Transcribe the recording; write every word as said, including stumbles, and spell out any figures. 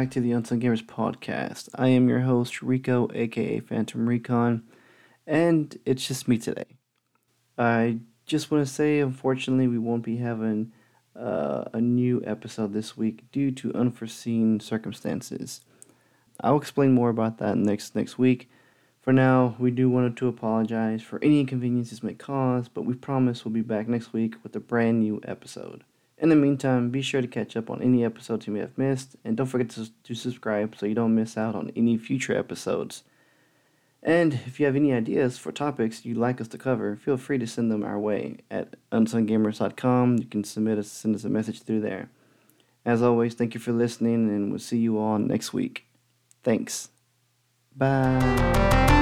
back to the Unsung Gamers podcast. I am your host, Rico, aka Phantom Recon, and it's just me today. I just want to say, unfortunately, we won't be having uh, a new episode this week due to unforeseen circumstances. I'll explain more about that next next week. For now, we do want to apologize for any inconveniences may cause, but we promise we'll be back next week with a brand new episode. In the meantime, be sure to catch up on any episodes you may have missed, and don't forget to, to subscribe so you don't miss out on any future episodes. And if you have any ideas for topics you'd like us to cover, feel free to send them our way at unsung gamers dot com. You can submit us, send us a message through there. As always, thank you for listening, and we'll see you all next week. Thanks. Bye.